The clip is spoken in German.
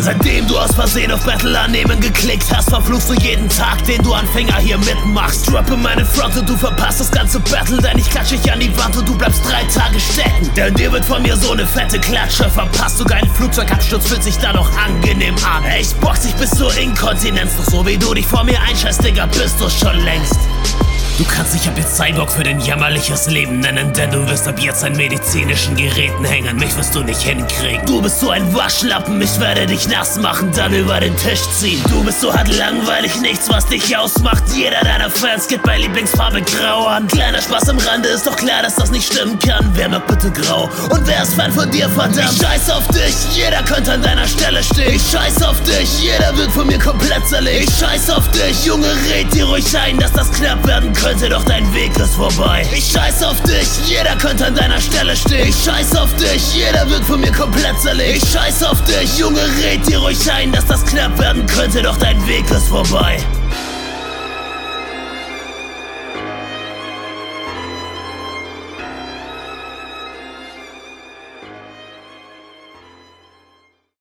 Seitdem du aus Versehen auf Battle annehmen geklickt hast, verfluchst du jeden Tag, den du Anfänger hier mitmachst. Droppe meine Front und du verpasst das ganze Battle, denn ich klatsche dich an die Wand und du bleibst 3 Tage stecken. Denn dir wird von mir so eine fette Klatsche verpasst, sogar ein Flugzeugabsturz fühlt sich da noch angenehm an. Ich box dich bis zur Inkontinenz, doch so wie du dich vor mir einscheißt, Digga, bist du schon längst. Du kannst dich ab jetzt Cyborg für dein jämmerliches Leben nennen, denn du wirst ab jetzt an medizinischen Geräten hängen. Mich wirst du nicht hinkriegen. Du bist so ein Waschlappen, ich werde dich nass machen, dann über den Tisch ziehen. Du bist so hart langweilig, nichts was dich ausmacht. Jeder deiner Fans geht bei Lieblingsfarbe grau an. Kleiner Spaß am Rande, ist doch klar, dass das nicht stimmen kann. Wer mag bitte grau? Und wer ist Fan von dir, verdammt? Ich scheiß auf dich, jeder könnte an deiner Stelle stehen. Ich scheiß auf dich, jeder wird von mir komplett zerlegt. Ich scheiß auf dich, Junge, red dir ruhig ein, dass das knapp werden könnte, doch dein Weg ist vorbei. Ich scheiß auf dich, jeder könnte an deiner Stelle stehen. Ich scheiß auf dich, jeder wird von mir komplett zerlegt. Ich scheiß auf dich, Junge, red dir ruhig ein, dass das knapp werden könnte, doch dein Weg ist vorbei.